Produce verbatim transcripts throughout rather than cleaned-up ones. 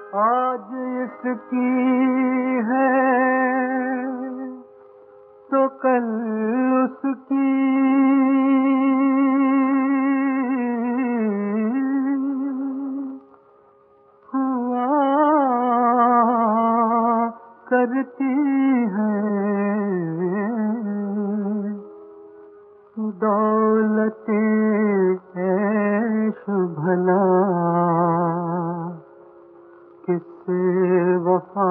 आज इसकी है तो कल उसकी, हुआ करती है दौलते ऐश भला, किससे वफा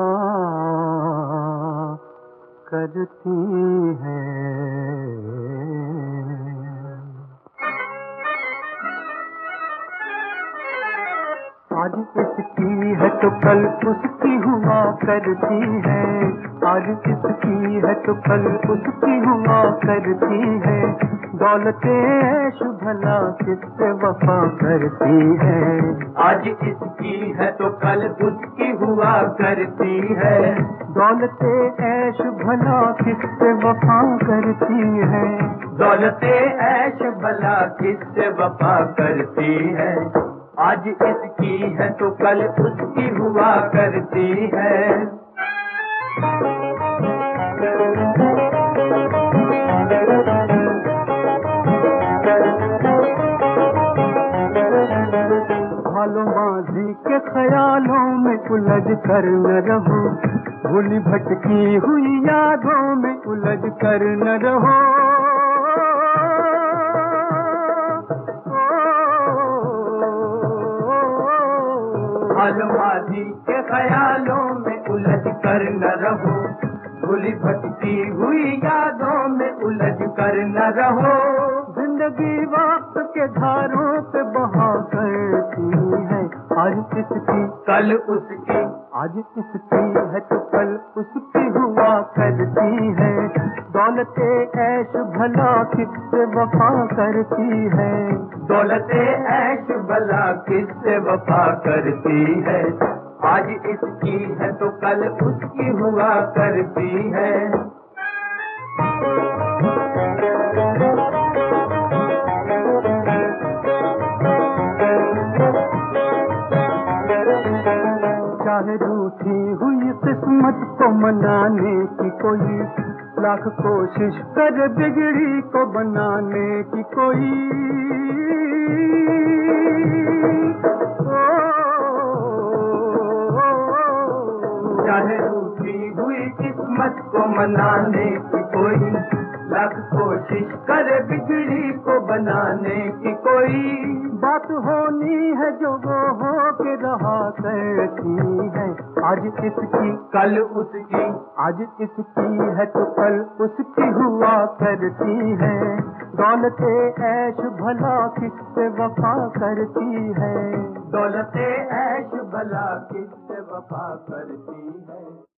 करती है। आज इसकी है तो कल उसकी हुआ करती है, आज इसकी है तो कल उसकी हुआ करती है, दौलते ऐश भला किससे वफा करती है। आज इसकी है तो कल उसकी हुआ करती है, दौलते ऐश भला किससे वफा करती है। दौलते ऐश भला किससे वफा करती है। आज इसकी है तो कल उसकी हुआ करती है। भालो माजी के ख्यालों में उलझ कर न रहो, भूली भटकी हुई यादों में उलझ कर न रहो। भालो माजी के ख्यालों में उलझ कर न रहो, भूली भटकी हुई यादों में उलझ कर न रहो। जिंदगी वक्त के धारों पे बहा करती है, आज इसकी कल उसकी, आज इसकी है तो कल उसकी हुआ करती है, दौलते ऐश भला किससे वफा करती है। दौलते ऐश भला किससे वफा करती है। आज इसकी है तो कल उसकी हुआ करती है। चाहे रूठी हुई किस्मत को मनाने की कोई लाख कोशिश कर, बिगड़ी को बनाने की कोई। चाहे रूठी हुई किस्मत को मनाने की कोई लाख कोशिश करे, बिगड़ी को बनाने की कोई। बात होनी है जो वो हो के रहा करती है, आज इसकी कल उसकी, आज इसकी है तो कल उसकी हुआ करती है, दौलते ऐश भला किससे वफा करती है। दौलते ऐश भला किससे वफा करती है।